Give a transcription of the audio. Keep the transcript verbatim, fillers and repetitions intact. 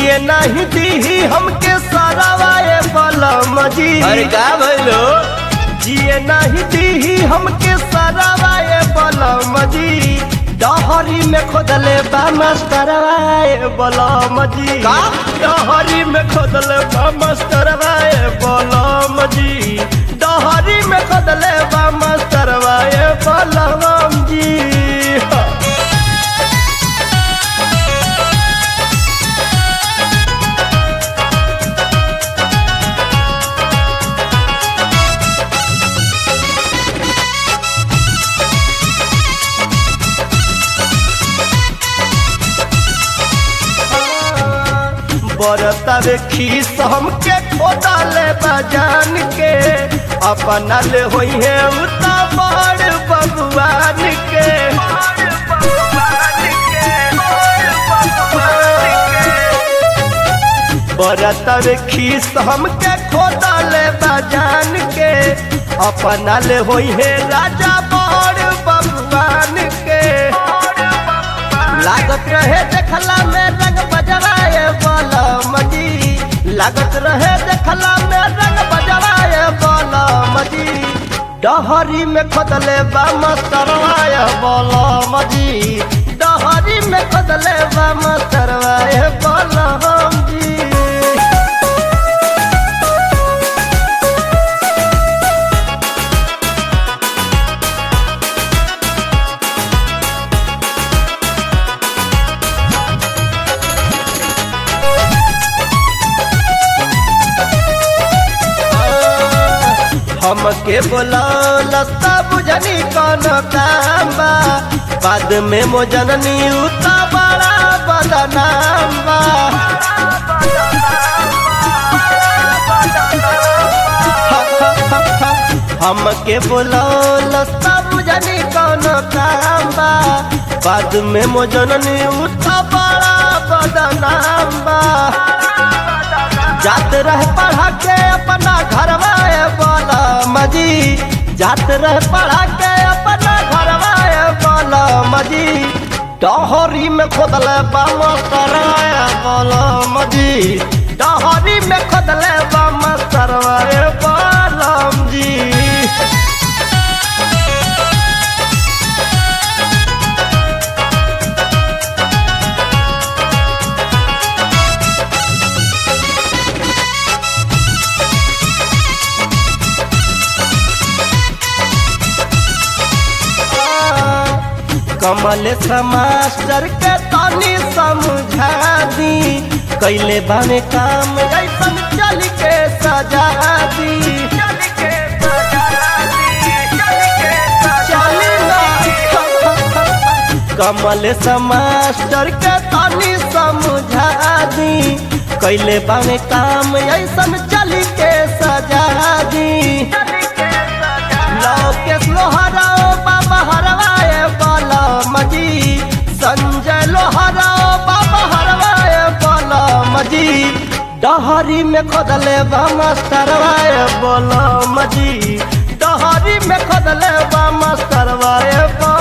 जिए नहीं दी हमके सरावाए बलम जी। अरे का भइलो जिए नहीं दी हमके सरावाए बलम जी। डहरी में खोदले बा मास्टरवाए बलम जी। का डहरी में खोदले बा मास्टरवाए बलम जी। डहरी में खोदले बा मास्टरवाए बलम जी। बरतावे खीस हमके खोदाले बजान के। अपना ले होई है उता बड़ भगवान के। बरतावे खीस हमके खोदाले बजान के। अपना ले होई है राजा बड़ भगवान के। लागत रहे देखला में रंग बजराए बलम जी। लागत रहे देखला में रंग बजराए बलम जी। डहरी में खोदले बा मास्टरवाए बलम जी। डहरी में खोदले बा मास्टरवाए बलम जी। हमके बोला सब बुझनी कौन काम बा। बाद में मोजननी उता बड़ा बदनाम बा। हमके बोला सब बुझनी कौन काम बा। बाद में मोजननी उता बड़ा बदनाम बा। जात रह पढ़ा के अपना घरवाए बलम जी। जात रह पढ़ा के अपना घरवाए बलम जी। डहरी में खोदले बा मास्टरवाए बलम जी। डहरी में खोदले बा मास्टरवाए बलम जी। कमल मास्टर के तनी समझा दी। कैले बाने काम ऐसन चल के सजा दी। चली ना कमल मास्टर के तनी समझा दी। कैले बाने काम ऐसन चल के सजा दी। लोकेश लोहराओ बाबा हरवाए बलम जी। संजय लोहराओ बाबा हरवाए बलम जी। डहरी में खोदले बा मास्टरवाए बलम जी। डहरी में खोदले बा मास्टरवाए बलम।